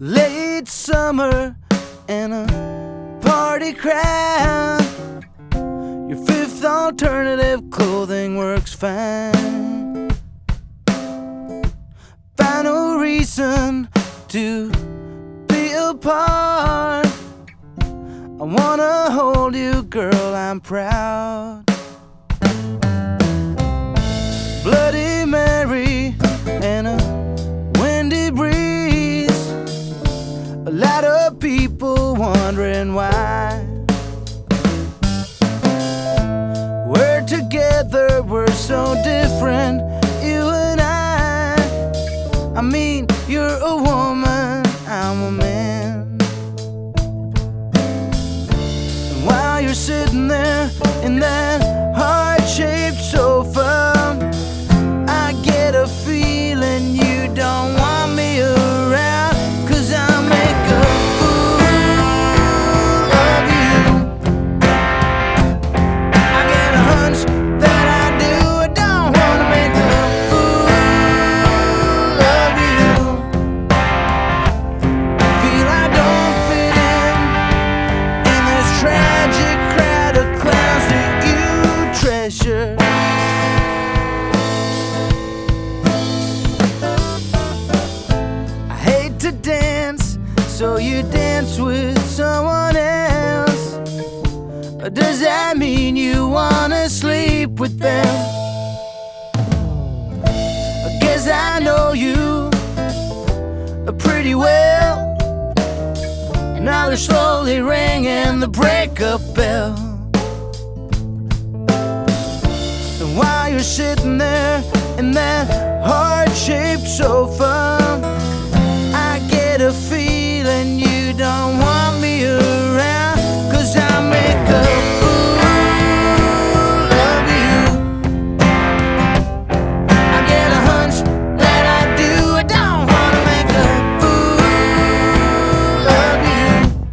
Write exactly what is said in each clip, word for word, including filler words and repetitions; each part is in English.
Late summer and a party crowd. Your fifth alternative clothing works fine. Find no reason to be apart. I wanna hold you, girl, I'm proud. Bloody Mary and a windy breeze. A lot of people wondering why. We're together, we're so different, you and I. I mean, you're a woman, I'm a man. And while you're sitting there in that heart-shaped sofa, I get a feeling you don't want me around, 'cause I make a fool of you. I get a hunch that I do. I don't wanna make a fool of you. Feel I don't fit in in this tragic crowd of clowns that you treasure. To dance, so you dance with someone else. Or does that mean you wanna sleep with them? I guess I know you pretty well. Now they're slowly ringing the breakup bell. And while you're sitting there in that heart-shaped sofa, I get a feeling you don't want me around, 'cause I make a fool of you. I get a hunch that I do. I don't wanna make a fool of you.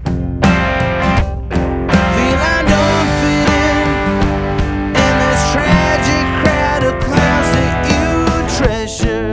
Feel I don't fit in in this tragic crowd of clowns that you treasure.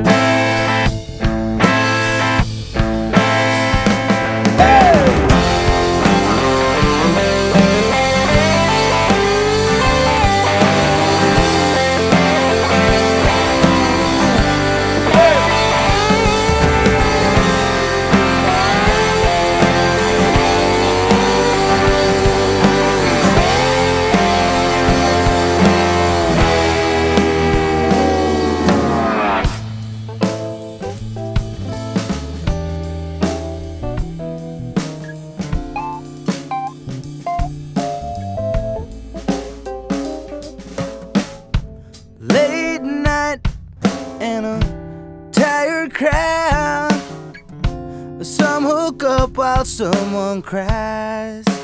Late night and a tired crowd. Some hook up while someone cries.